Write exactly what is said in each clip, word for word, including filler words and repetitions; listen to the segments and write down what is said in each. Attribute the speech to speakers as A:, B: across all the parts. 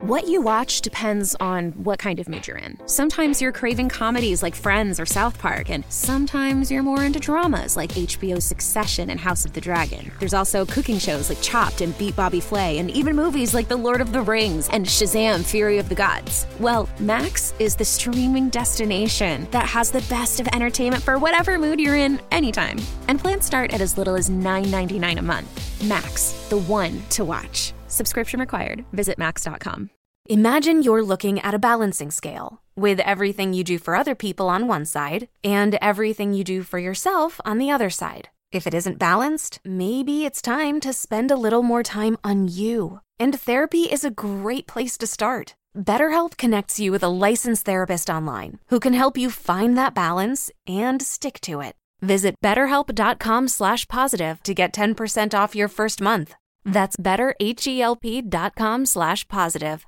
A: What you watch depends on what kind of mood you're in. Sometimes you're craving comedies like Friends or South Park, and sometimes you're more into dramas like H B O's Succession and House of the Dragon. There's also cooking shows like Chopped and Beat Bobby Flay, and even movies like The Lord of the Rings and Shazam! Fury of the Gods. Well, Max is the streaming destination that has the best of entertainment for whatever mood you're in anytime. And plans start at as little as nine ninety-nine a month. Max, the one to watch. Subscription required. Visit max dot com.
B: Imagine you're looking at a balancing scale with everything you do for other people on one side and everything you do for yourself on the other side. If it isn't balanced, maybe it's time to spend a little more time on you. And therapy is a great place to start. BetterHelp connects you with a licensed therapist online who can help you find that balance and stick to it. Visit betterhelp.com slash positive to get ten percent off your first month. That's betterhelp.com slash positive.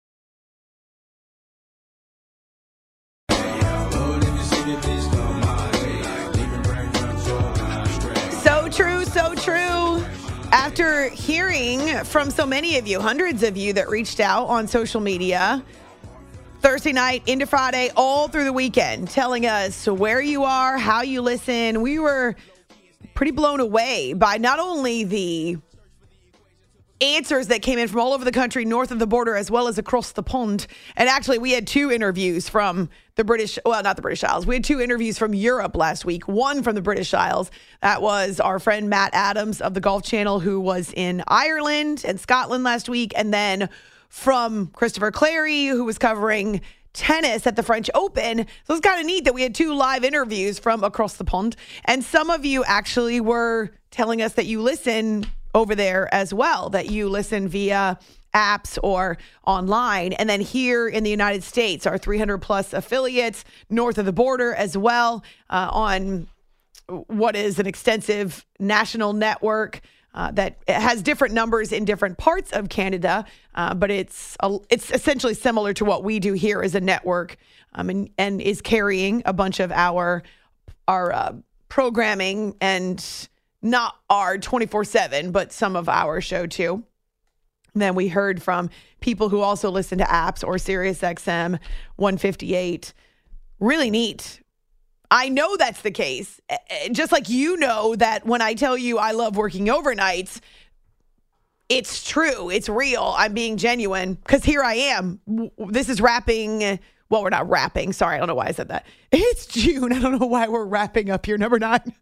C: So true, so true. After hearing from so many of you, hundreds of you that reached out on social media, Thursday night into Friday, all through the weekend, telling us where you are, how you listen. We were pretty blown away by not only the answers that came in from all over the country, north of the border, as well as across the pond. And actually, we had two interviews from the British, well, not the British Isles. We had two interviews from Europe last week, one from the British Isles. That was our friend Matt Adams of the Golf Channel, who was in Ireland and Scotland last week. And then from Christopher Clary, who was covering tennis at the French Open. So it's kind of neat that we had two live interviews from across the pond. And some of you actually were telling us that you listen over there as well, that you listen via apps or online. And then here in the United States, our three hundred plus affiliates north of the border as well, uh, on what is an extensive national network uh, that has different numbers in different parts of Canada, uh, but it's a, it's essentially similar to what we do here as a network, um, and, and is carrying a bunch of our, our uh, programming, and not our twenty-four seven, but some of our show too. And then we heard from people who also listen to apps or SiriusXM one fifty-eight. Really neat. I know that's the case. Just like you know that when I tell you I love working overnights, it's true. It's real. I'm being genuine because here I am. This is wrapping. Well, we're not wrapping. Sorry, I don't know why I said that. It's June. I don't know why we're wrapping up year number nine.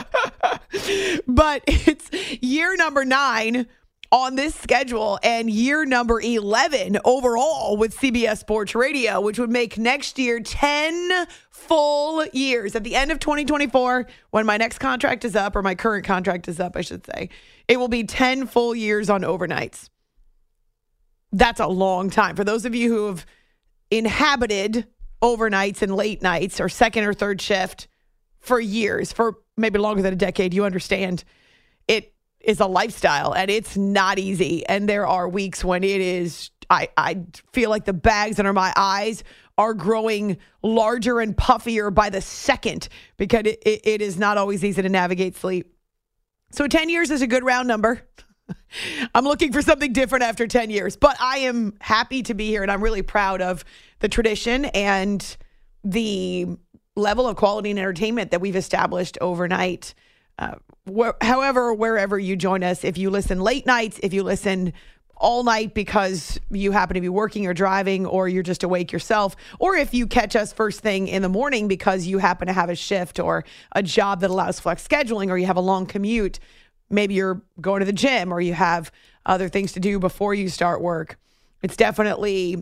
C: But it's year number nine on this schedule and year number eleven overall with C B S Sports Radio, which would make next year ten full years. At the end of twenty twenty-four, when my next contract is up, or my current contract is up, I should say, it will be ten full years on overnights. That's a long time. For those of you who have inhabited overnights and late nights or second or third shift for years, for maybe longer than a decade, you understand it is a lifestyle and it's not easy. And there are weeks when it is, I, I feel like the bags under my eyes are growing larger and puffier by the second, because it, it, it is not always easy to navigate sleep. So ten years is a good round number. I'm looking for something different after ten years, but I am happy to be here, and I'm really proud of the tradition and the level of quality and entertainment that we've established overnight. Uh, wh- however, wherever you join us, if you listen late nights, if you listen all night because you happen to be working or driving, or you're just awake yourself, or if you catch us first thing in the morning because you happen to have a shift or a job that allows flex scheduling, or you have a long commute, maybe you're going to the gym or you have other things to do before you start work. It's definitely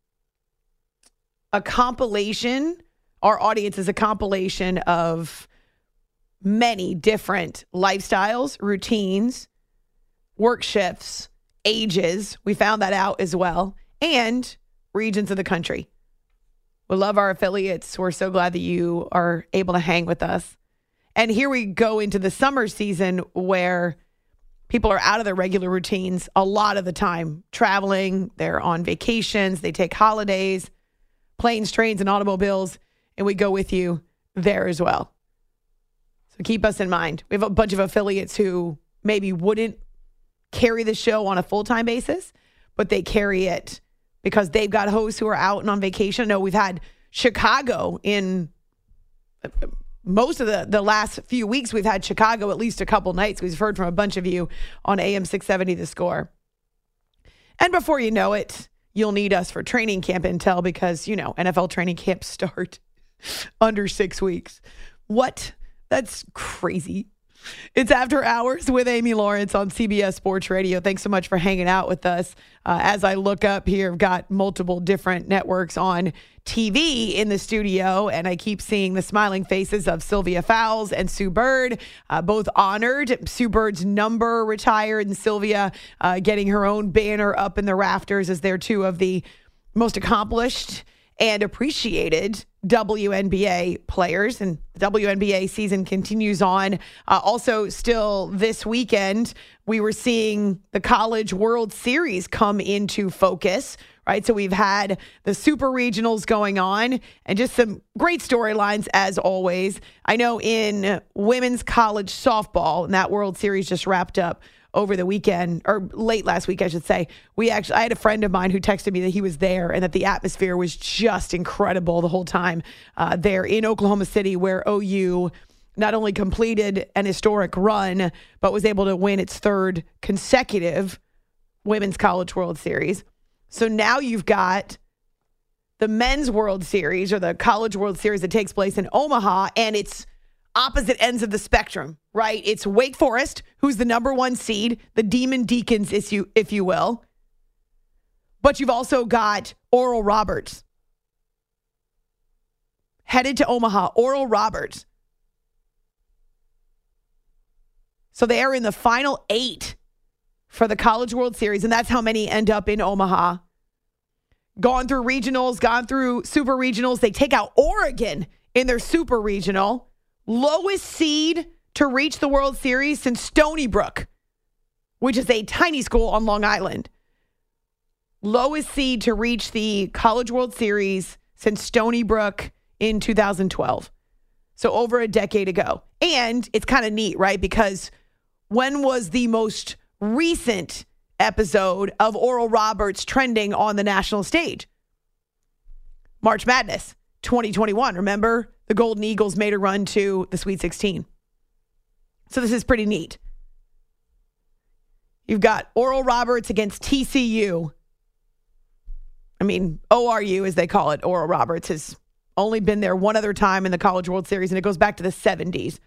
C: a compilation. Our audience is a compilation of many different lifestyles, routines, work shifts, ages. We found that out as well, and regions of the country. We love our affiliates. We're so glad that you are able to hang with us. And here we go into the summer season where people are out of their regular routines a lot of the time, traveling, they're on vacations, they take holidays, planes, trains, and automobiles, and we go with you there as well. So keep us in mind. We have a bunch of affiliates who maybe wouldn't carry the show on a full-time basis, but they carry it because they've got hosts who are out and on vacation. I know we've had Chicago in most of the, the last few weeks. We've had Chicago at least a couple nights. We've heard from a bunch of you on A M six seventy The Score. And before you know it, you'll need us for training camp intel because, you know, N F L training camps start under six weeks. What? That's crazy. It's After Hours with Amy Lawrence on C B S Sports Radio. Thanks so much for hanging out with us. Uh, as I look up here, I've got multiple different networks on T V in the studio, and I keep seeing the smiling faces of Sylvia Fowles and Sue Bird, uh, both honored. Sue Bird's number retired, and Sylvia uh, getting her own banner up in the rafters as they're two of the most accomplished and appreciated W N B A players. And the W N B A season continues on. Uh, also, still this weekend, we were seeing the College World Series come into focus, right? So we've had the Super Regionals going on and just some great storylines as always. I know in women's college softball, and that World Series just wrapped up over the weekend, or late last week, I should say. We actually, I had a friend of mine who texted me that he was there and that the atmosphere was just incredible the whole time uh, there in Oklahoma City, where O U not only completed an historic run, but was able to win its third consecutive Women's College World Series. So now you've got the Men's World Series, or the College World Series, that takes place in Omaha, and it's opposite ends of the spectrum, right? It's Wake Forest, who's the number one seed, the Demon Deacons, if you, if you will. But you've also got Oral Roberts headed to Omaha. Oral Roberts. So they are in the final eight for the College World Series, and that's how many end up in Omaha. Gone through regionals, gone through super regionals. They take out Oregon in their super regional. Lowest seed to reach the World Series since Stony Brook, which is a tiny school on Long Island. Lowest seed to reach the College World Series since Stony Brook in two thousand twelve. So over a decade ago. And it's kind of neat, right? Because when was the most recent episode of Oral Roberts trending on the national stage? March Madness twenty twenty-one. Remember? The Golden Eagles made a run to the Sweet sixteen. So this is pretty neat. You've got Oral Roberts against T C U. I mean, O R U, as they call it. Oral Roberts has only been there one other time in the College World Series, and it goes back to the seventies.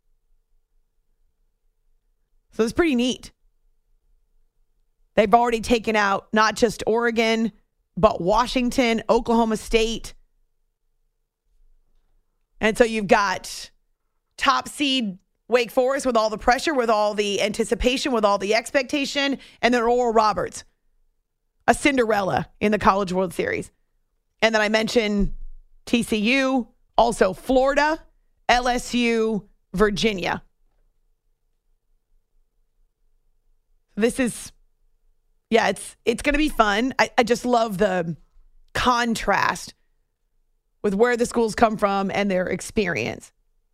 C: So it's pretty neat. They've already taken out not just Oregon, but Washington, Oklahoma State. And so you've got top seed Wake Forest with all the pressure, with all the anticipation, with all the expectation, and then Oral Roberts, a Cinderella in the College World Series. And then I mentioned T C U, also Florida, L S U, Virginia. This is, yeah, it's it's going to be fun. I, I just love the contrast with where the schools come from and their experience.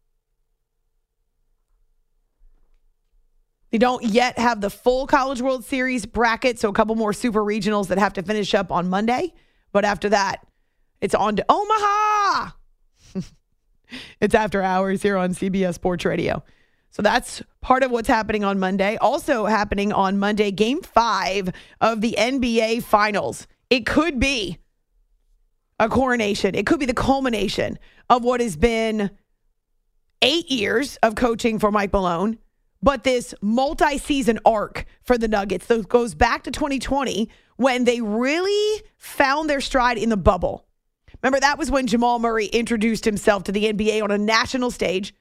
C: They don't yet have the full College World Series bracket, so a couple more super regionals that have to finish up on Monday. But after that, it's on to Omaha. It's After Hours here on C B S Sports Radio. So that's part of what's happening on Monday. Also happening on Monday, Game five of the N B A Finals. It could be a coronation. It could be the culmination of what has been eight years of coaching for Mike Malone, but this multi-season arc for the Nuggets that goes back to twenty twenty when they really found their stride in the bubble. Remember, that was when Jamal Murray introduced himself to the N B A on a national stage,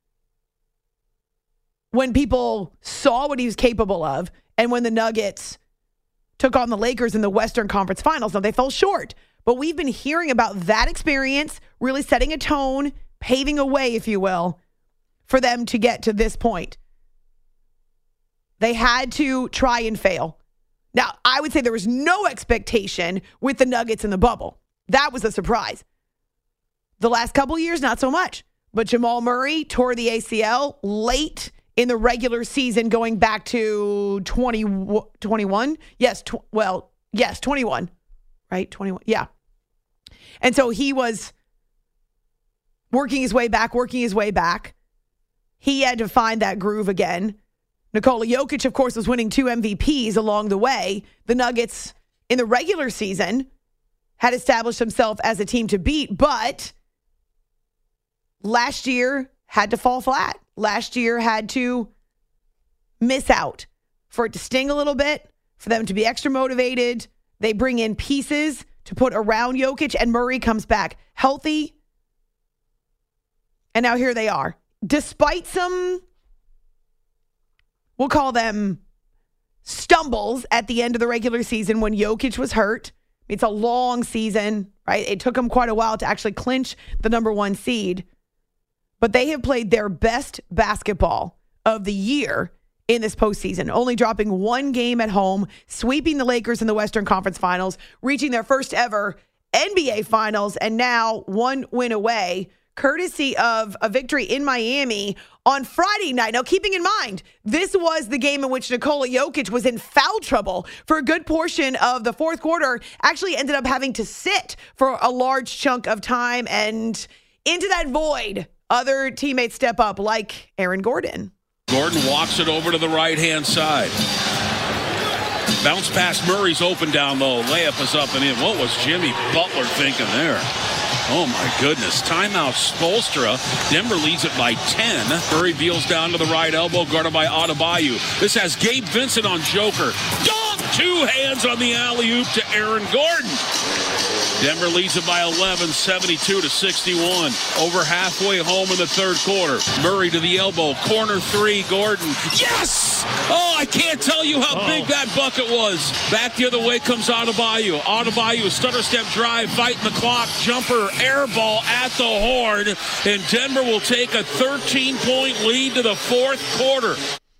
C: when people saw what he was capable of, and when the Nuggets took on the Lakers in the Western Conference Finals. Now, they fell short, but we've been hearing about that experience really setting a tone, paving a way, if you will, for them to get to this point. They had to try and fail. Now, I would say there was no expectation with the Nuggets in the bubble. That was a surprise. The last couple of years, not so much. But Jamal Murray tore the A C L late in the regular season, going back to twenty twenty-one. Yes, tw- well, yes, twenty-one. right? twenty-one. Yeah. And so he was working his way back, working his way back. He had to find that groove again. Nikola Jokic, of course, was winning two M V Ps along the way. The Nuggets in the regular season had established himself as a team to beat, but last year had to fall flat. Last year had to miss out for it to sting a little bit, for them to be extra motivated. They bring in pieces to put around Jokic, and Murray comes back healthy. And now here they are. Despite some, we'll call them stumbles at the end of the regular season when Jokic was hurt. It's a long season, right? It took them quite a while to actually clinch the number one seed. But they have played their best basketball of the year in this postseason, only dropping one game at home, sweeping the Lakers in the Western Conference Finals, reaching their first ever N B A Finals, and now one win away, courtesy of a victory in Miami on Friday night. Now, keeping in mind, this was the game in which Nikola Jokic was in foul trouble for a good portion of the fourth quarter, actually ended up having to sit for a large chunk of time, and into that void, other teammates step up, like Aaron Gordon.
D: Gordon walks it over to the right-hand side. Bounce pass, Murray's open down low. Layup is up and in. What was Jimmy Butler thinking there? Oh, my goodness. Timeout, Spoelstra. Denver leads it by ten. Murray deals down to the right elbow, guarded by Adebayo. This has Gabe Vincent on Joker. Dunk! Two hands on the alley-oop to Aaron Gordon. Denver leads it by eleven, seventy-two to sixty-one. Over halfway home in the third quarter. Murray to the elbow. Corner three, Gordon. Yes! Oh, I can't tell you how oh. big that bucket was. Back the other way comes Adebayo. Adebayo, stutter step drive, fighting the clock. Jumper, air ball at the horn. And Denver will take a thirteen-point lead to the fourth quarter.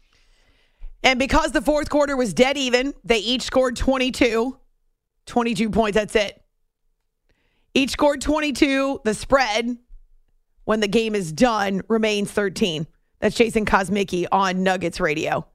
C: And because the fourth quarter was dead even, they each scored twenty-two. twenty-two points, that's it. Each scored twenty-two. The spread, when the game is done, remains thirteen. That's Jason Kosmicki on Nuggets Radio.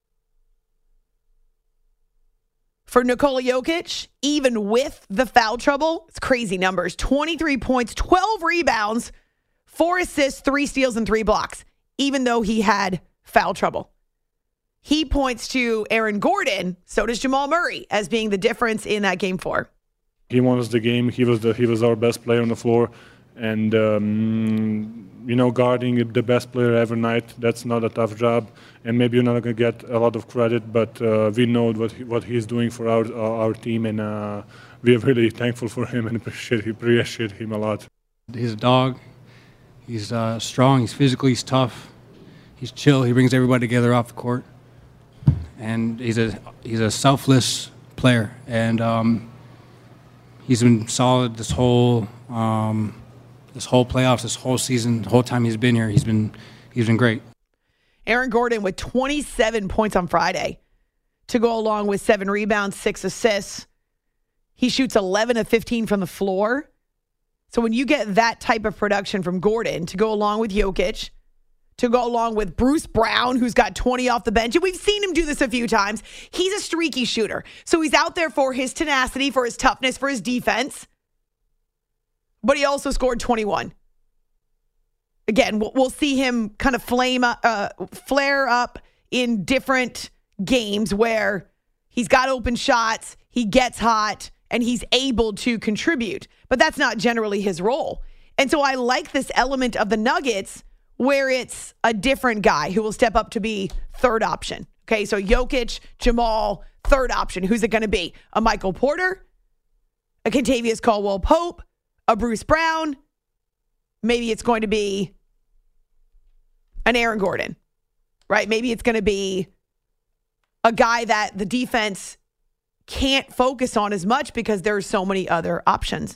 C: For Nikola Jokic, even with the foul trouble, it's crazy numbers. twenty-three points, twelve rebounds, four assists, three steals, and three blocks, even though he had foul trouble. He points to Aaron Gordon, so does Jamal Murray, as being the difference in that game four.
E: He won us the game. He was the he was our best player on the floor, and um, you know, guarding the best player every night, that's not a tough job. And maybe you're not going to get a lot of credit, but uh, we know what he, what he's doing for our our, our team, and uh, we are really thankful for him and appreciate appreciate him a lot.
F: He's a dog. He's uh, strong. He's physically he's tough. He's chill. He brings everybody together off the court, and he's a he's a selfless player. And um, he's been solid this whole um, this whole playoffs, this whole season, the whole time he's been here. He's been he's been great.
C: Aaron Gordon with twenty-seven points on Friday to go along with seven rebounds, six assists. He shoots eleven of fifteen from the floor. So when you get that type of production from Gordon to go along with Jokic, to go along with Bruce Brown, who's got twenty off the bench, and we've seen him do this a few times. He's a streaky shooter. So he's out there for his tenacity, for his toughness, for his defense. But he also scored twenty-one. Again, we'll see him kind of flame up, uh, flare up in different games where he's got open shots, he gets hot, and he's able to contribute. But that's not generally his role. And so I like this element of the Nuggets where it's a different guy who will step up to be third option. Okay, so Jokic, Jamal, third option. Who's it going to be? A Michael Porter? A Kentavious Caldwell-Pope? A Bruce Brown? Maybe it's going to be an Aaron Gordon, right? Maybe it's going to be a guy that the defense can't focus on as much because there are so many other options.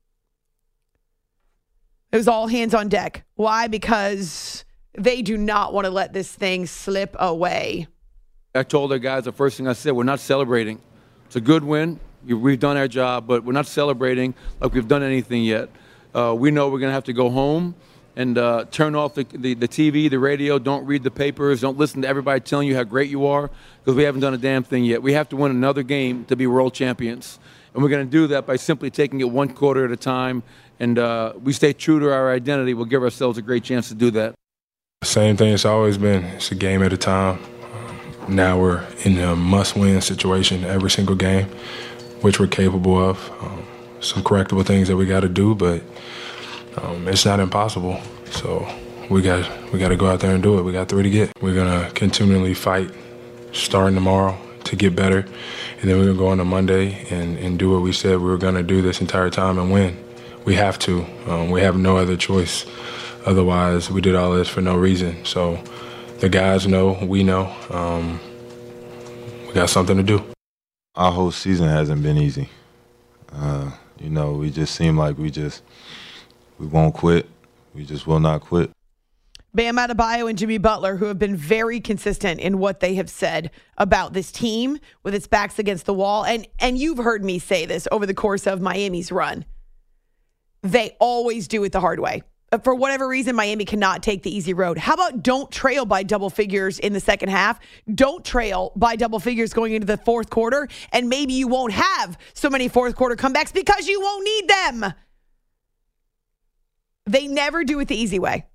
C: It was all hands on deck. Why? Because they do not want to let this thing slip away.
G: I told our guys the first thing I said, we're not celebrating. It's a good win. We've done our job, but we're not celebrating like we've done anything yet. Uh, we know we're going to have to go home and uh, turn off the, the, the T V, the radio. Don't read the papers. Don't listen to everybody telling you how great you are, because we haven't done a damn thing yet. We have to win another game to be world champions. And we're going to do that by simply taking it one quarter at a time. And uh, we stay true to our identity. We'll give ourselves a great chance to do that.
H: Same thing it's always been. It's a game at a time. Now we're in a must-win situation every single game, which we're capable of. Um, some correctable things that we got to do, but um, it's not impossible. So we got we got to go out there and do it. We got three to get. We're gonna continually fight, starting tomorrow, to get better, and then we're gonna go on to Monday and, and do what we said we were gonna do this entire time and win. We have to. Um, we have no other choice. Otherwise, we did all this for no reason. So the guys know, we know, um, we got something to do.
I: Our whole season hasn't been easy. Uh, you know, we just seem like we just, we won't quit. We just will not quit.
C: Bam Adebayo and Jimmy Butler, who have been very consistent in what they have said about this team with its backs against the wall. And, and you've heard me say this over the course of Miami's run. They always do it the hard way. For whatever reason, Miami cannot take the easy road. How about don't trail by double figures in the second half? Don't trail by double figures going into the fourth quarter, and maybe you won't have so many fourth quarter comebacks because you won't need them. They never do it the easy way.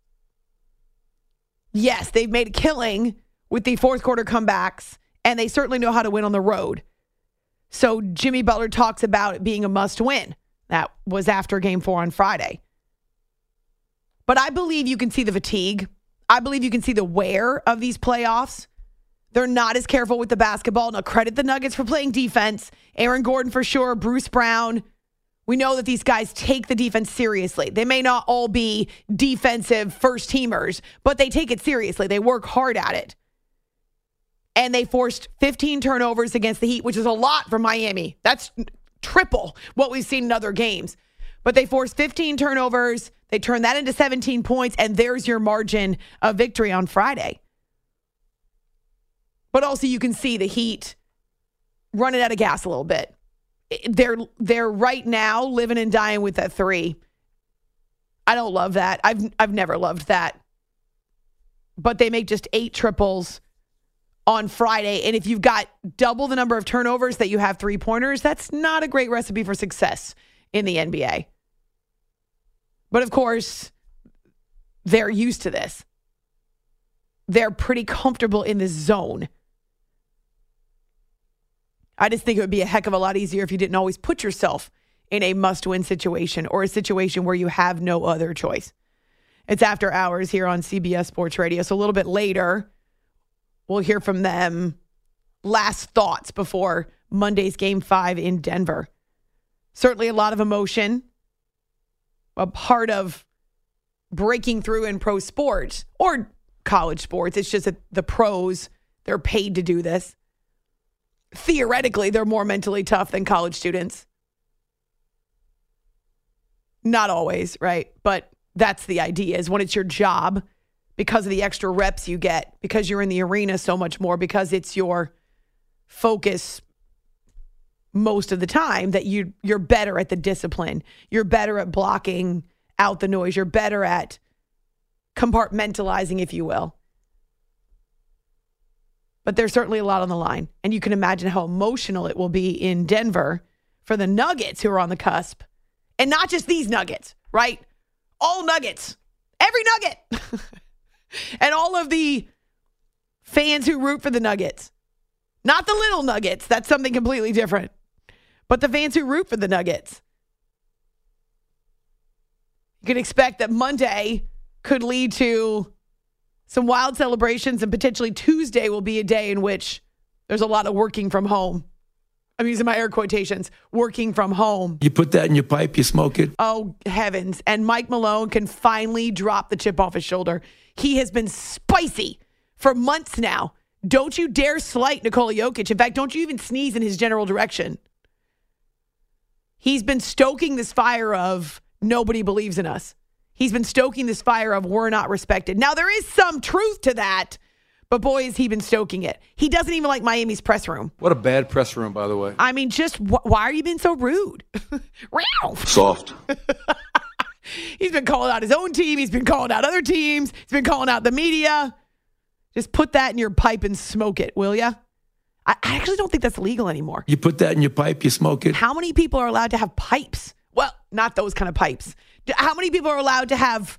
C: Yes, they've made a killing with the fourth quarter comebacks, and they certainly know how to win on the road. So Jimmy Butler talks about it being a must win. That was after game four on Friday. But I believe you can see the fatigue. I believe you can see the wear of these playoffs. They're not as careful with the basketball. Now, credit the Nuggets for playing defense. Aaron Gordon for sure. Bruce Brown. We know that these guys take the defense seriously. They may not all be defensive first teamers, but they take it seriously. They work hard at it. And they forced fifteen turnovers against the Heat, which is a lot for Miami. That's triple what we've seen in other games. But they forced fifteen turnovers. They turned that into seventeen points, and there's your margin of victory on Friday. But also you can see the Heat running out of gas a little bit. They're they're right now living and dying with that three. I don't love that. I've I've never loved that. But they make just eight triples on Friday, and if you've got double the number of turnovers that you have three-pointers, that's not a great recipe for success in the N B A. But of course, they're used to this. They're pretty comfortable in this zone. I just think it would be a heck of a lot easier if you didn't always put yourself in a must-win situation or a situation where you have no other choice. It's after hours here on C B S Sports Radio. So a little bit later, we'll hear from them. Last thoughts before Monday's Game five in Denver. Certainly a lot of emotion. A part of breaking through in pro sports or college sports. It's just that the pros, they're paid to do this. Theoretically, they're more mentally tough than college students. Not always, right? But that's the idea, is when it's your job, because of the extra reps you get, because you're in the arena so much more, because it's your focus most of the time, that you, you're better at the discipline. You're better at blocking out the noise. You're better at compartmentalizing, if you will. But there's certainly a lot on the line. And you can imagine how emotional it will be in Denver for the Nuggets who are on the cusp. And not just these Nuggets, right? All Nuggets. Every Nugget. And all of the fans who root for the Nuggets. Not the little Nuggets. That's something completely different. But the fans who root for the Nuggets. You can expect that Monday could lead to some wild celebrations, and potentially Tuesday will be a day in which there's a lot of working from home. I'm using my air quotations, working from home.
G: You put that in your pipe, you smoke it.
C: Oh, heavens. And Mike Malone can finally drop the chip off his shoulder. He has been spicy for months now. Don't you dare slight Nikola Jokic. In fact, don't you even sneeze in his general direction. He's been stoking this fire of nobody believes in us. He's been stoking this fire of we're not respected. Now, there is some truth to that, but boy, has he been stoking it. He doesn't even like Miami's press room.
G: What a bad press room, by the way.
C: I mean, just wh- why are you being so rude?
G: Soft.
C: He's been calling out his own team. He's been calling out other teams. He's been calling out the media. Just put that in your pipe and smoke it, will ya? I actually don't think that's legal anymore.
G: You put that in your pipe, you smoke it.
C: How many people are allowed to have pipes? Well, not those kind of pipes. How many people are allowed to have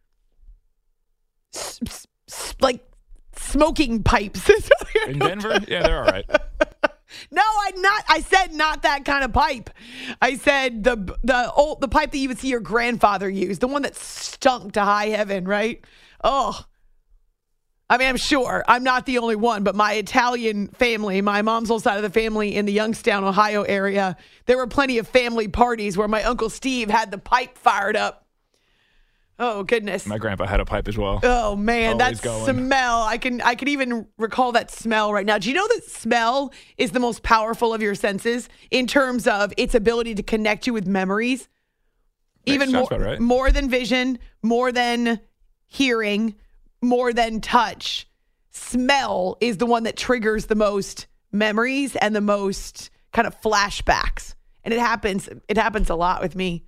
C: s- s- like smoking pipes?
J: In Denver? Yeah, they're all right.
C: No, I not. I said not that kind of pipe. I said the the old the pipe that you would see your grandfather use, the one that stunk to high heaven, right? Oh, I mean, I'm sure I'm not the only one, but my Italian family, my mom's whole side of the family in the Youngstown, Ohio area, there were plenty of family parties where my Uncle Steve had the pipe fired up. Oh, goodness.
J: My grandpa had a pipe as well.
C: Oh, man,
J: Always
C: that
J: going.
C: smell. I can I can even recall that smell right now. Do you know that smell is the most powerful of your senses in terms of its ability to connect you with memories?
J: Makes
C: Even
J: sense,
C: more,
J: right?
C: more than vision, more than hearing, more than touch. Smell is the one that triggers the most memories and the most kind of flashbacks. And it happens it happens a lot with me.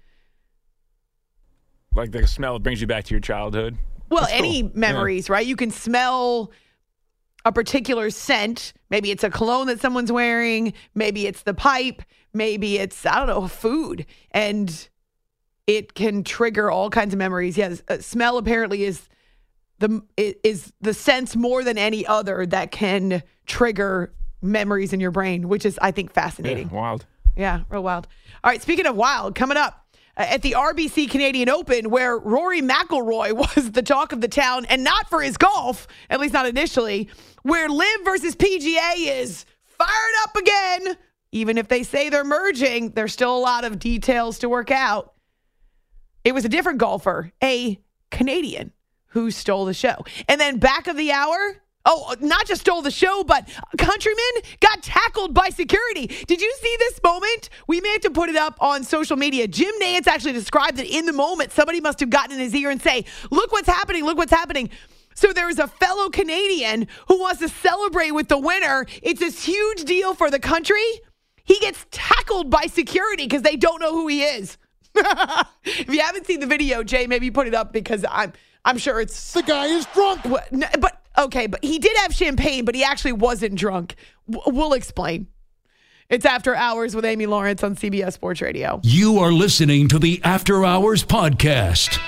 J: Like the smell brings you back to your childhood.
C: Well,
J: That's
C: any
J: cool.
C: memories,
J: Yeah.
C: right? You can smell a particular scent. Maybe it's a cologne that someone's wearing. Maybe it's the pipe. Maybe it's, I don't know, food. And it can trigger all kinds of memories. Yes, uh, smell apparently is the is the sense more than any other that can trigger memories in your brain, which is, I think, fascinating.
J: Yeah, wild.
C: Yeah, real wild. All right, speaking of wild, coming up uh, at the R B C Canadian Open, where Rory McIlroy was the talk of the town, and not for his golf, at least not initially, where Liv versus P G A is fired up again. Even if they say they're merging, there's still a lot of details to work out. It was a different golfer, a Canadian, who stole the show. And then back of the hour, oh, not just stole the show, but a countryman got tackled by security. Did you see this moment? We may have to put it up on social media. Jim Nantz actually described that in the moment, somebody must have gotten in his ear and say, look what's happening, look what's happening. So there's a fellow Canadian who wants to celebrate with the winner. It's this huge deal for the country. He gets tackled by security because they don't know who he is. If you haven't seen the video, Jay, maybe put it up because I'm I'm sure it's...
K: The guy is drunk.
C: What, no, but, okay, but he did have champagne, but he actually wasn't drunk. W- we'll explain. It's After Hours with Amy Lawrence on C B S Sports Radio.
L: You are listening to the After Hours Podcast.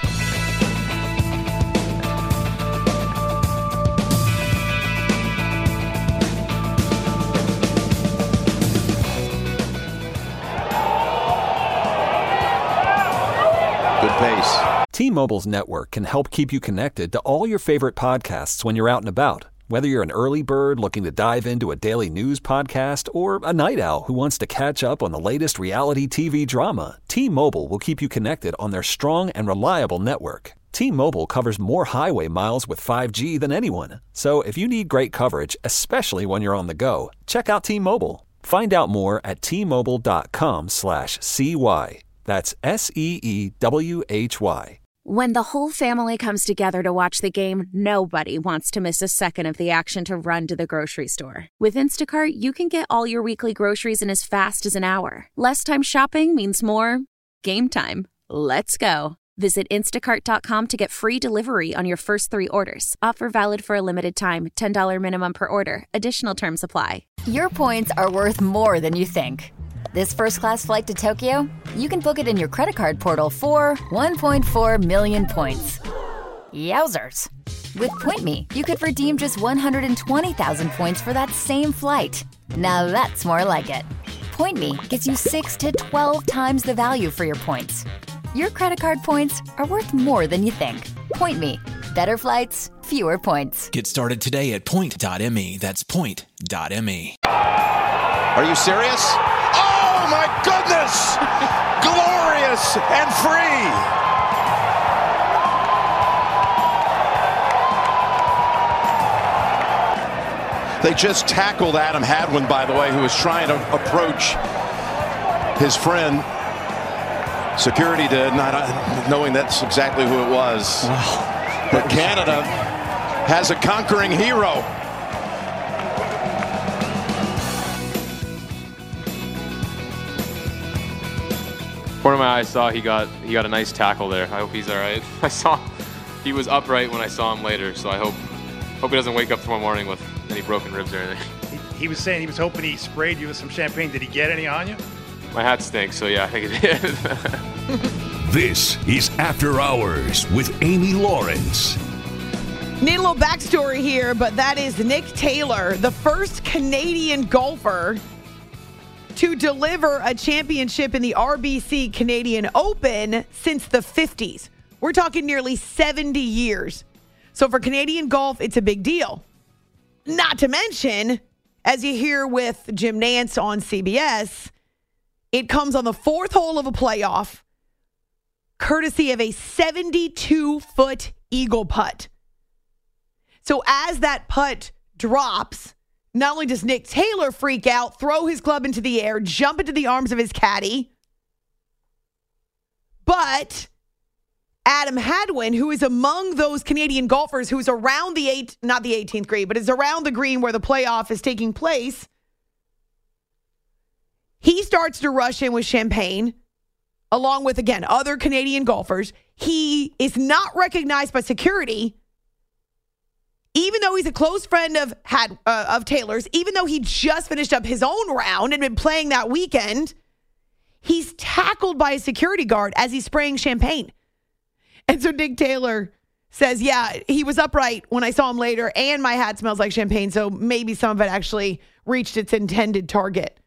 M: Good pace. T-Mobile's network can help keep you connected to all your favorite podcasts when you're out and about. Whether you're an early bird looking to dive into a daily news podcast or a night owl who wants to catch up on the latest reality T V drama, T-Mobile will keep you connected on their strong and reliable network. T-Mobile covers more highway miles with five G than anyone. So if you need great coverage, especially when you're on the go, check out T-Mobile. Find out more at T-Mobile.com slash CY. That's S E E W H Y.
A: When the whole family comes together to watch the game, nobody wants to miss a second of the action to run to the grocery store. With Instacart, you can get all your weekly groceries in as fast as an hour. Less time shopping means more game time. Let's go. Visit instacart dot com to get free delivery on your first three orders. Offer valid for a limited time. ten dollars minimum per order. Additional terms apply.
N: Your points are worth more than you think. This first-class flight to Tokyo, you can book it in your credit card portal for one point four million points. Yowzers. With Point Me, you could redeem just one hundred twenty thousand points for that same flight. Now that's more like it. Point Me gets you six to twelve times the value for your points. Your credit card points are worth more than you think. Point Me. Better flights, fewer points.
O: Get started today at point dot m e. That's point dot m e.
K: Are you serious? Oh, my goodness! Glorious and free! They just tackled Adam Hadwin, by the way, who was trying to approach his friend. Security did, not knowing that's exactly who it was. Wow. But Canada has a conquering hero.
P: Corner of my eye saw he got he got a nice tackle there. I hope he's all right. I saw he was upright when I saw him later, so I hope hope he doesn't wake up tomorrow morning with any broken ribs or anything.
Q: he was saying he was hoping he sprayed you with some champagne. Did he get any on you?
P: My hat stinks, so yeah, I think it did.
L: This is After Hours with Amy Lawrence.
C: Need a little backstory here, but that is Nick Taylor, the first Canadian golfer to deliver a championship in the R B C Canadian Open since the fifties. We're talking nearly seventy years. So for Canadian golf, it's a big deal. Not to mention, as you hear with Jim Nantz on C B S, it comes on the fourth hole of a playoff, courtesy of a seventy-two foot eagle putt. So as that putt drops, not only does Nick Taylor freak out, throw his club into the air, jump into the arms of his caddy, but Adam Hadwin, who is among those Canadian golfers who's around the eight, not the eighteenth green, but is around the green where the playoff is taking place, he starts to rush in with champagne, along with, again, other Canadian golfers. He is not recognized by security, even though he's a close friend of had uh, of Taylor's, even though he just finished up his own round and been playing that weekend. He's tackled by a security guard as he's spraying champagne. And so Nick Taylor says, yeah, he was upright when I saw him later, and my hat smells like champagne, so maybe some of it actually reached its intended target.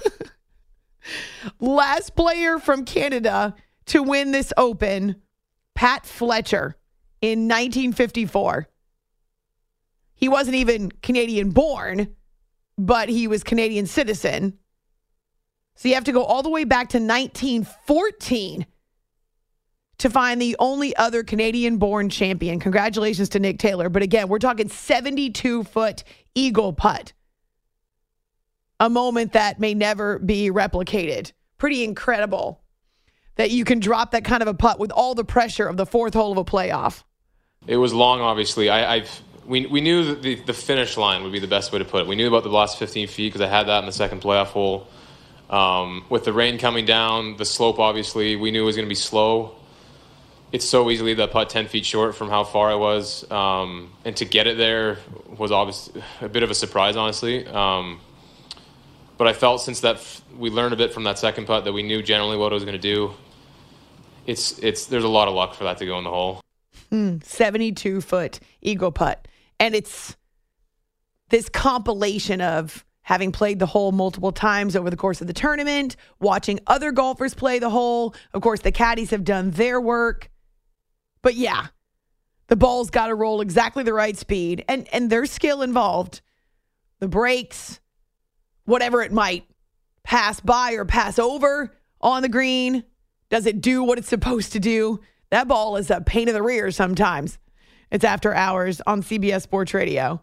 C: Last player from Canada to win this Open, Pat Fletcher, in nineteen fifty-four. He wasn't even Canadian born, but he was Canadian citizen. So you have to go all the way back to nineteen fourteen to find the only other Canadian-born champion. Congratulations to Nick Taylor. But again, we're talking seventy-two foot eagle putt. A moment that may never be replicated. Pretty incredible that you can drop that kind of a putt with all the pressure of the fourth hole of a playoff.
P: It was long, obviously. I, I've we we knew that the, the finish line would be the best way to put it. We knew about the last fifteen feet because I had that in the second playoff hole. Um, with the rain coming down, the slope, obviously, we knew it was going to be slow. It's so easy to leave that putt ten feet short from how far I was. Um, and to get it there was obviously a bit of a surprise, honestly. Um, but I felt since that f- we learned a bit from that second putt that we knew generally what it was going to do. It's it's there's a lot of luck for that to go in the hole.
C: Mm, seventy-two foot eagle putt. And it's this compilation of having played the hole multiple times over the course of the tournament, watching other golfers play the hole. Of course, the caddies have done their work. But yeah, the ball's got to roll exactly the right speed. And, and there's skill involved. The brakes, whatever it might pass by or pass over on the green. Does it do what it's supposed to do? That ball is a pain in the rear sometimes. It's After Hours on C B S Sports Radio.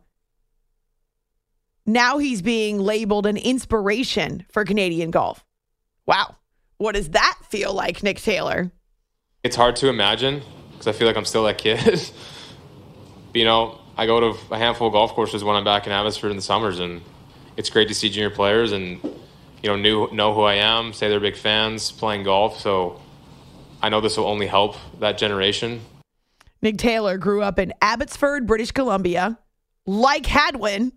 C: Now he's being labeled an inspiration for Canadian golf. Wow. What does that feel like, Nick Taylor?
P: It's hard to imagine because I feel like I'm still that kid. But, you know, I go to a handful of golf courses when I'm back in Abbotsford in the summers, and it's great to see junior players and, you know, knew, know who I am, say they're big fans playing golf. So I know this will only help that generation.
C: Nick Taylor grew up in Abbotsford, British Columbia, like Hadwin.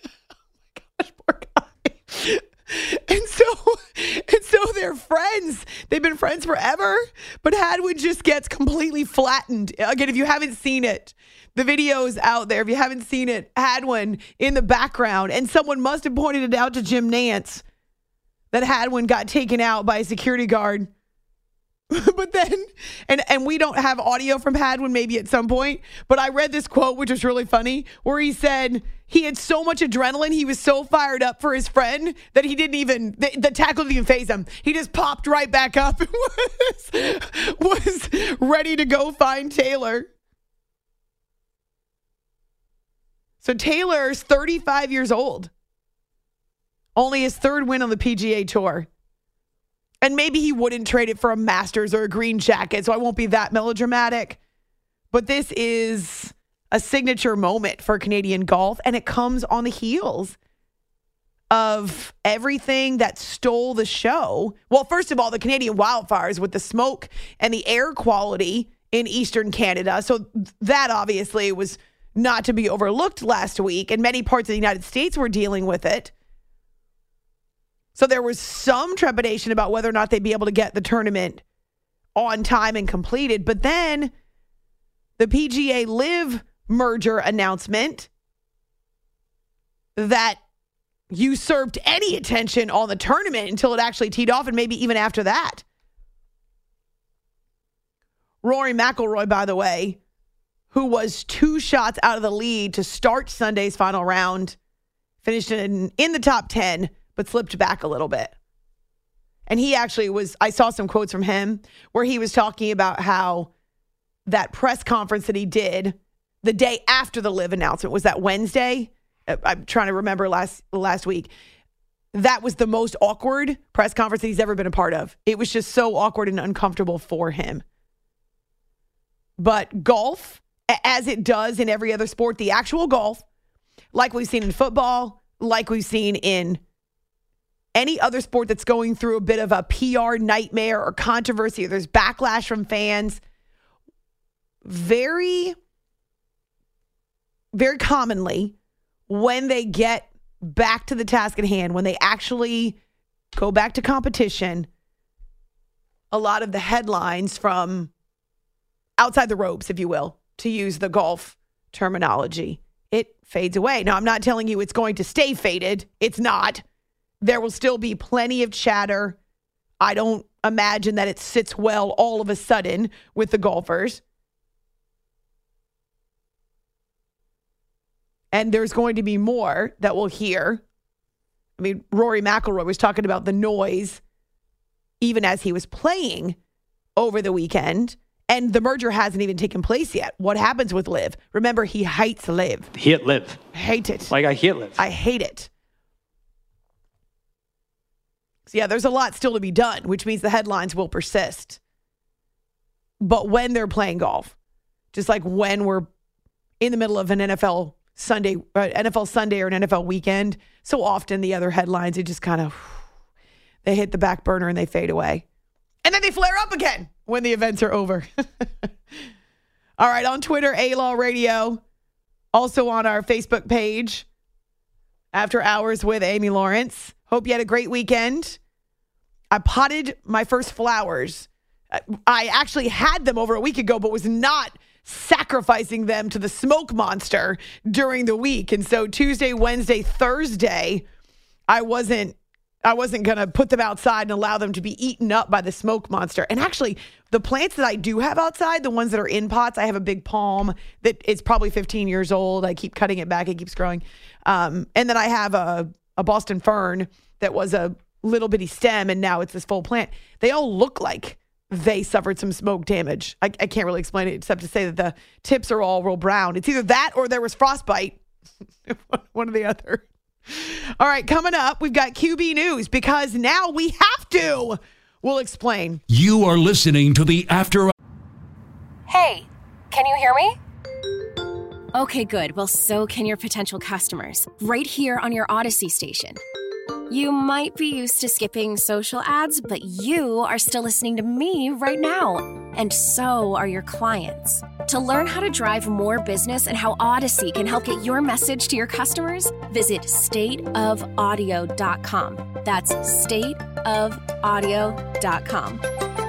C: And so, and so they're friends. They've been friends forever, but Hadwin just gets completely flattened. Again, if you haven't seen it, the video's out there. If you haven't seen it, Hadwin in the background, and someone must have pointed it out to Jim Nantz that Hadwin got taken out by a security guard. But then, and, and we don't have audio from Hadwin maybe at some point, but I read this quote, which was really funny, where he said he had so much adrenaline, he was so fired up for his friend that he didn't even, the, the tackle didn't even faze him. He just popped right back up and was, was ready to go find Taylor. So Taylor's thirty-five years old. Only his third win on the P G A Tour. And maybe he wouldn't trade it for a Masters or a green jacket, so I won't be that melodramatic. But this is a signature moment for Canadian golf, and it comes on the heels of everything that stole the show. Well, first of all, the Canadian wildfires with the smoke and the air quality in Eastern Canada. So that obviously was not to be overlooked last week, and many parts of the United States were dealing with it. So there was some trepidation about whether or not they'd be able to get the tournament on time and completed. But then the P G A Live merger announcement that usurped any attention on the tournament until it actually teed off, and maybe even after that. Rory McIlroy, by the way, who was two shots out of the lead to start Sunday's final round, finished in, in the top ten, but slipped back a little bit. And he actually was, I saw some quotes from him where he was talking about how that press conference that he did the day after the Live announcement, was that Wednesday? I'm trying to remember last last week. That was the most awkward press conference that he's ever been a part of. It was just so awkward and uncomfortable for him. But golf, as it does in every other sport, the actual golf, like we've seen in football, like we've seen in any other sport that's going through a bit of a P R nightmare or controversy, or there's backlash from fans, very, very commonly, when they get back to the task at hand, when they actually go back to competition, a lot of the headlines from outside the ropes, if you will, to use the golf terminology, it fades away. Now, I'm not telling you it's going to stay faded. It's not. There will still be plenty of chatter. I don't imagine that it sits well all of a sudden with the golfers. And there's going to be more that we'll hear. I mean, Rory McIlroy was talking about the noise even as he was playing over the weekend. And the merger hasn't even taken place yet. What happens with Liv? Remember, he hates Liv.
R: Hate Liv.
C: Hate it.
R: Like I hate Liv.
C: I hate it. So yeah, there's a lot still to be done, which means the headlines will persist. But when they're playing golf, just like when we're in the middle of an N F L Sunday, uh, N F L Sunday or an N F L weekend, so often the other headlines, it just kind of, they hit the back burner and they fade away. And then they flare up again when the events are over. All right, on Twitter, A-Law Radio. Also on our Facebook page, After Hours with Amy Lawrence. Hope you had a great weekend. I potted my first flowers. I actually had them over a week ago, but was not sacrificing them to the smoke monster during the week. And so Tuesday, Wednesday, Thursday, I wasn't I wasn't going to put them outside and allow them to be eaten up by the smoke monster. And actually, the plants that I do have outside, the ones that are in pots, I have a big palm that is probably fifteen years old. I keep cutting it back. It keeps growing. Um, and then I have a, a Boston fern that was a little bitty stem, and now it's this full plant. They all look like they suffered some smoke damage. I, I can't really explain it except to say that the tips are all real brown. It's either that or there was frostbite. One or the other. All right, coming up, we've got Q B News because now we have to. We'll explain.
L: You are listening to the After.
S: Hey, can you hear me?
A: Okay, good. Well, so can your potential customers. Right here on your Odyssey station. You might be used to skipping social ads, but you are still listening to me right now. And so are your clients. To learn how to drive more business and how Odyssey can help get your message to your customers, visit state of audio dot com. That's state of audio dot com.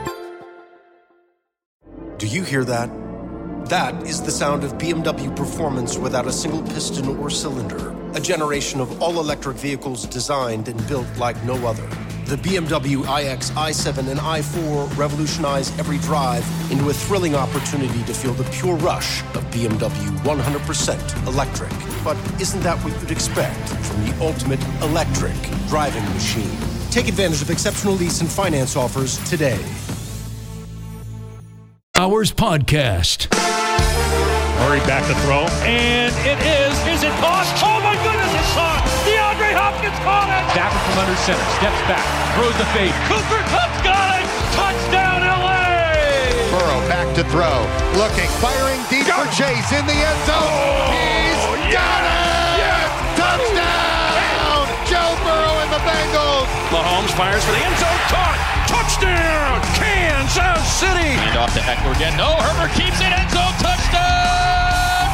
T: Do you hear that? That is the sound of B M W performance without a single piston or cylinder. A generation of all-electric vehicles designed and built like no other. The B M W iX, i seven, and i four revolutionize every drive into a thrilling opportunity to feel the pure rush of B M W one hundred percent electric. But isn't that what you'd expect from the ultimate electric driving machine? Take advantage of exceptional lease and finance offers today.
L: Hours Podcast.
U: Murray back to throw, and it is. Is it caught? Oh my goodness, it's caught! DeAndre Hopkins caught it!
V: Stafford from under center, steps back, throws the fade.
U: Cooper Kupp's got it! Touchdown L A!
W: Burrow back to throw, looking, firing deep for Chase in the end zone. Oh, He's yeah, got it! Yeah, touchdown! Joe Burrow and the Bengals.
D: Mahomes fires for the end zone, caught! Touchdown! Kansas City!
V: And off to Eckler again. No, Herbert keeps it, end zone, touchdown! Chargers!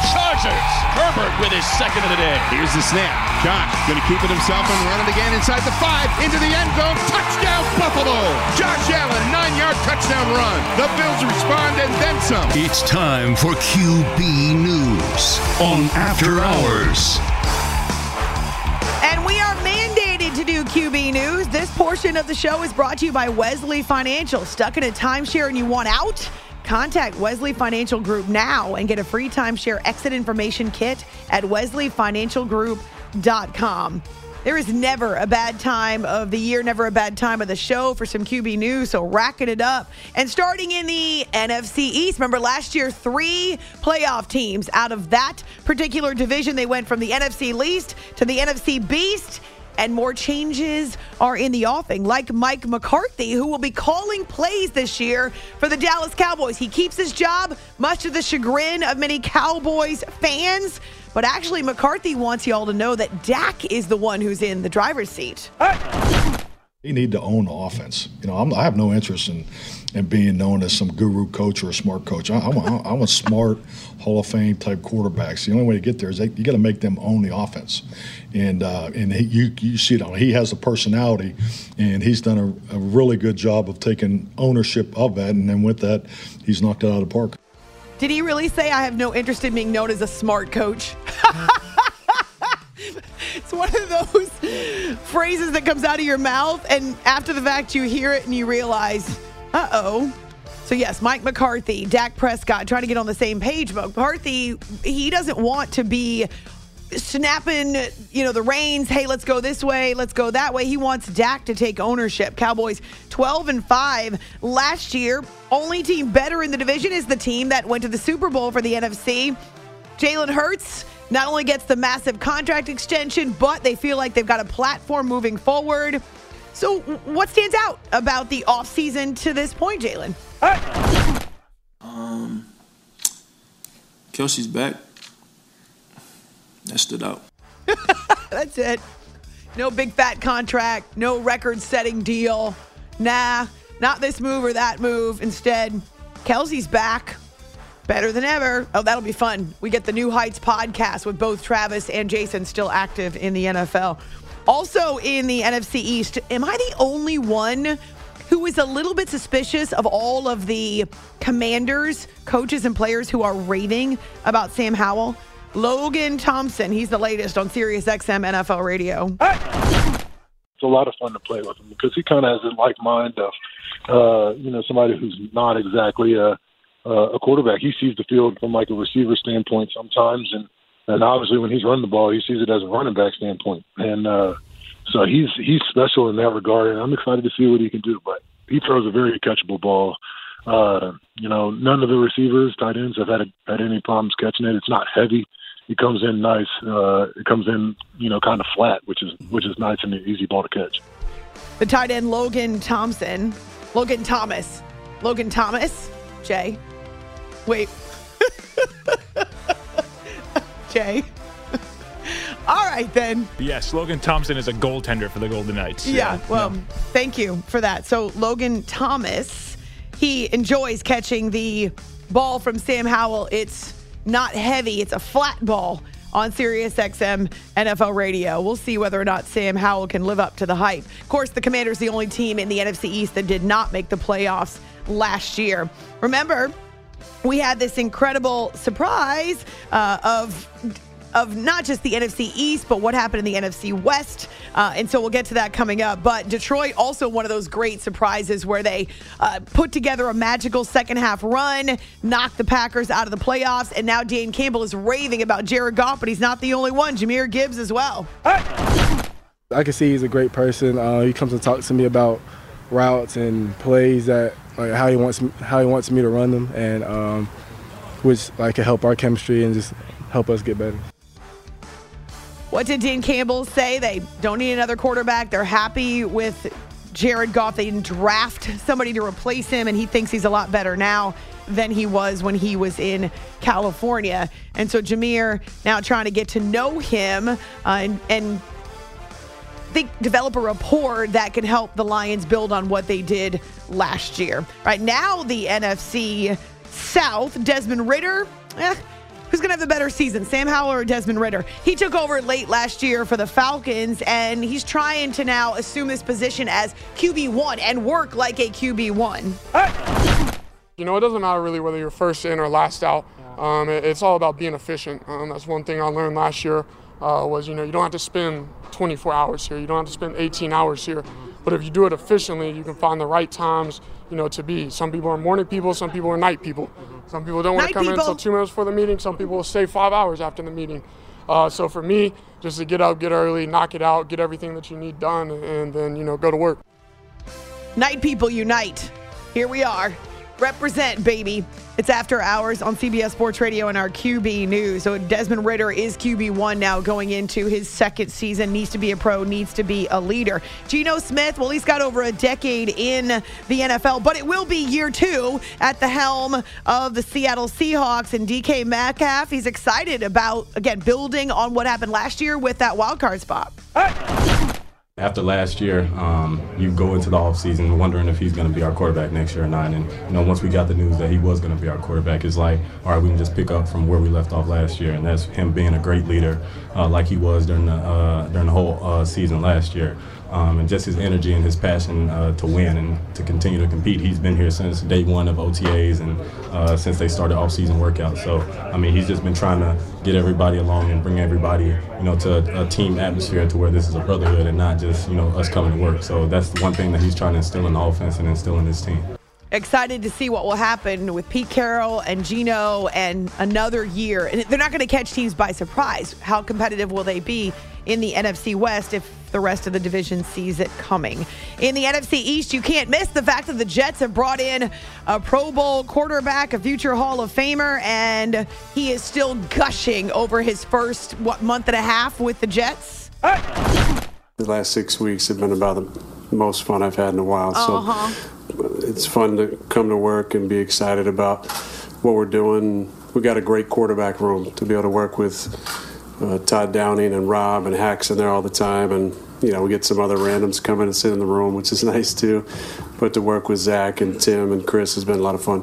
U: answers. Herbert with his second of the day.
B: Here's the snap. Josh going to keep it himself and run it again inside the five, into the end zone. Touchdown, Buffalo. Josh Allen, nine-yard touchdown run. The Bills respond and then some.
L: It's time for Q B News on After Hours.
C: And we are mandated to do Q B News. This portion of the show is brought to you by Wesley Financial. Stuck in a timeshare and you want out? Contact Wesley Financial Group now and get a free timeshare exit information kit at wesley financial group dot com. There is never a bad time of the year, never a bad time of the show for some Q B News, so racking it up. And starting in the N F C East, remember last year, three playoff teams out of that particular division. They went from the N F C Least to the N F C Beast. And more changes are in the offing, like Mike McCarthy, who will be calling plays this year for the Dallas Cowboys. He keeps his job, much to the chagrin of many Cowboys fans. But actually, McCarthy wants y'all to know that Dak is the one who's in the driver's seat.
E: They need to own the offense. You know, I'm, I have no interest in, in being known as some guru coach or a smart coach. I, I'm, a, I'm a smart Hall of Fame type quarterbacks. The only way to get there is they, you got to make them own the offense. And uh, and he, you you see it on. He has the personality, and he's done a, a really good job of taking ownership of that. And then with that, he's knocked it out of the park.
C: Did he really say, I have no interest in being known as a smart coach? It's one of those phrases that comes out of your mouth, and after the fact, you hear it and you realize, uh-oh. So, yes, Mike McCarthy, Dak Prescott, trying to get on the same page. But McCarthy, he doesn't want to be snapping, you know, the reins. Hey, let's go this way. Let's go that way. He wants Dak to take ownership. Cowboys twelve and five last year. Only team better in the division is the team that went to the Super Bowl for the N F C. Jalen Hurts not only gets the massive contract extension, but they feel like they've got a platform moving forward. So what stands out about the offseason to this point, Jalen?
R: Um, Kelsey's back. That stood out.
C: That's it. No big fat contract, no record-setting deal. Nah, not this move or that move. Instead, Kelsey's back. Better than ever. Oh, that'll be fun. We get the New Heights podcast with both Travis and Jason still active in the N F L. Also in the N F C East, am I the only one who is a little bit suspicious of all of the Commanders, coaches and players who are raving about Sam Howell? Logan Thompson, he's the latest on Sirius X M N F L Radio.
X: It's a lot of fun to play with him because he kind of has a like mind of, uh, you know, somebody who's not exactly a Uh, a quarterback. He sees the field from like a receiver standpoint sometimes, and, and obviously when he's running the ball, he sees it as a running back standpoint. And uh, so he's he's special in that regard, and I'm excited to see what he can do. But he throws a very catchable ball. Uh, you know, none of the receivers, tight ends, have had a, had any problems catching it. It's not heavy. It comes in nice. Uh, it comes in, you know, kind of flat, which is which is nice and an easy ball to catch.
C: The tight end Logan Thompson, Logan Thomas, Logan Thomas, Jay. Wait. Jay. All right, then.
J: Yes, Logan Thompson is a goaltender for the Golden Knights.
C: Yeah,
J: yeah
C: well,
J: no.
C: Thank you for that. So Logan Thomas, he enjoys catching the ball from Sam Howell. It's not heavy. It's a flat ball on Sirius X M N F L Radio. We'll see whether or not Sam Howell can live up to the hype. Of course, the Commanders, the only team in the N F C East that did not make the playoffs last year. Remember, we had this incredible surprise uh, of of not just the N F C East, but what happened in the N F C West. Uh, and so we'll get to that coming up. But Detroit, also one of those great surprises where they uh, put together a magical second half run, knocked the Packers out of the playoffs, and now Dan Campbell is raving about Jared Goff, but he's not the only one. Jahmyr Gibbs as well.
Y: I can see he's a great person. Uh, he comes and talks to me about routes and plays that like how he wants how he wants me to run them, and um, which like can help our chemistry and just help us get better.
C: What did Dan Campbell say? They don't need another quarterback. They're happy with Jared Goff. They didn't draft somebody to replace him, and he thinks he's a lot better now than he was when he was in California. And so Jahmyr now trying to get to know him uh, and, and think develop a rapport that can help the Lions build on what they did last year. Right now, the N F C South, Desmond Ridder, eh, Who's going to have the better season, Sam Howell or Desmond Ridder? He took over late last year for the Falcons, and he's trying to now assume this position as Q B one and work like a Q B one.
F: You know, it doesn't matter really whether you're first in or last out. Um, it, it's all about being efficient. Um, that's one thing I learned last year uh, was, you know, you don't have to spend twenty-four hours here. You don't have to spend eighteen hours here. But if you do it efficiently, you can find the right times, you know, to be. Some people are morning people, some people are night people. Some people don't want to come people. in until two minutes before the meeting. Some people will stay five hours after the meeting. Uh, so for me, just to get up, get early, knock it out, get everything that you need done, and, and then, you know, go to work.
C: Night people unite. Here we are. Represent, baby. It's After Hours on C B S Sports Radio and our Q B News. So Desmond Ridder is Q B one now going into his second season. Needs to be a pro, needs to be a leader. Geno Smith, well, he's got over a decade in the N F L, but it will be year two at the helm of the Seattle Seahawks. And D K Metcalf, he's excited about, again, building on what happened last year with that wild card spot.
G: After last year, um, you go into the offseason wondering if he's going to be our quarterback next year or not. And, you know, once we got the news that he was going to be our quarterback, it's like, all right, we can just pick up from where we left off last year. And that's him being a great leader uh, like he was during the, uh, during the whole uh, season last year. Um, and just his energy and his passion uh, to win and to continue to compete. He's been here since day one of O T As and uh, since they started off-season workouts. So, I mean, he's just been trying to get everybody along and bring everybody, you know, to a, a team atmosphere to where this is a brotherhood and not just, you know, us coming to work. So that's the one thing that he's trying to instill in the offense and instill in his team.
C: Excited to see what will happen with Pete Carroll and Geno and another year. And they're not going to catch teams by surprise. How competitive will they be in the N F C West if the rest of the division sees it coming? In the N F C East, you can't miss the fact that the Jets have brought in a Pro Bowl quarterback, a future Hall of Famer, and he is still gushing over his first, what, month and a half with the Jets?
H: The last six weeks have been about the most fun I've had in a while.
C: Uh-huh.
H: So it's fun to come to work and be excited about what we're doing. We got a great quarterback room to be able to work with uh, Todd Downing and Rob and Hacks in there all the time. And, you know, we get some other randoms come in and sit in the room, which is nice too. But to work with Zach and Tim and Chris has been a lot of fun.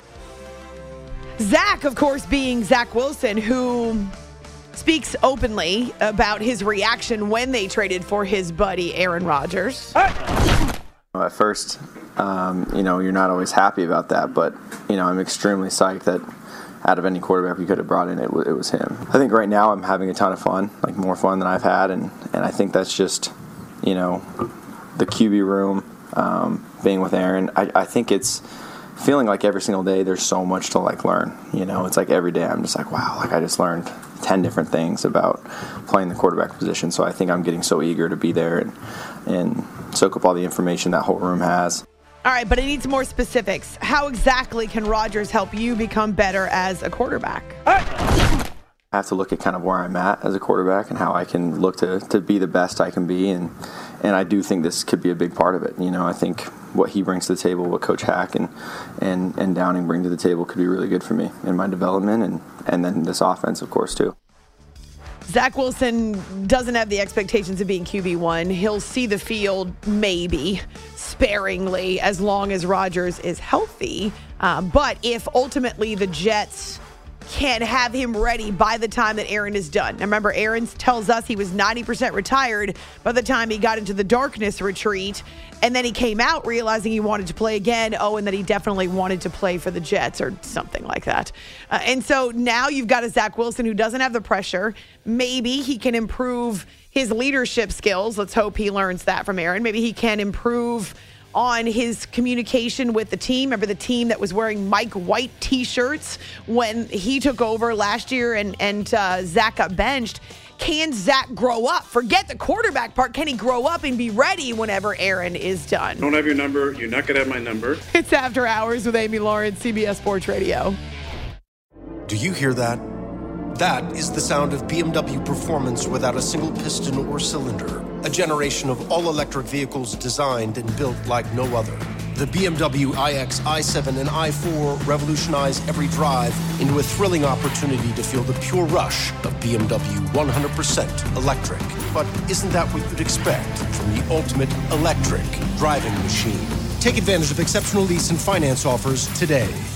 C: Zach, of course, being Zach Wilson, who speaks openly about his reaction when they traded for his buddy Aaron Rodgers.
I: At first, um, you know, you're not always happy about that, but, you know, I'm extremely psyched that out of any quarterback we could have brought in, it, w- it was him. I think right now I'm having a ton of fun, like more fun than I've had, and, and I think that's just, you know, the Q B room, um, being with Aaron. I, I think it's feeling like every single day there's so much to, like, learn. You know, it's like every day I'm just like, wow, like I just learned ten different things about playing the quarterback position. So I think I'm getting so eager to be there and, and soak up all the information that whole room has.
C: All right, but it needs more specifics. How exactly can Rodgers help you become better as a quarterback?
I: I have to look at kind of where I'm at as a quarterback and how I can look to, to be the best I can be. And, and I do think this could be a big part of it. You know, I think what he brings to the table, what Coach Hack and, and, and Downing bring to the table could be really good for me in my development and, and then this offense, of course, too.
C: Zach Wilson doesn't have the expectations of being Q B one. He'll see the field maybe sparingly as long as Rodgers is healthy. Uh, but if ultimately the Jets can have him ready by the time that Aaron is done. Now remember, Aaron tells us he was ninety percent retired by the time he got into the darkness retreat. And then he came out realizing he wanted to play again. Oh, and that he definitely wanted to play for the Jets or something like that. Uh, and so now you've got a Zach Wilson who doesn't have the pressure. Maybe he can improve his leadership skills. Let's hope he learns that from Aaron. Maybe he can improve on his communication with the team. Remember the team that was wearing Mike White T-shirts when he took over last year and, and uh, Zach got benched. Can Zach grow up? Forget the quarterback part. Can he grow up and be ready whenever Aaron is done?
H: Don't have your number. You're not going to have my number.
C: It's After Hours with Amy Lawrence, C B S Sports Radio.
T: Do you hear that? That is the sound of B M W performance without a single piston or cylinder. A generation of all-electric vehicles designed and built like no other. The B M W iX, i seven, and i four revolutionize every drive into a thrilling opportunity to feel the pure rush of B M W one hundred percent electric. But isn't that what you'd expect from the ultimate electric driving machine? Take advantage of exceptional lease and finance offers today.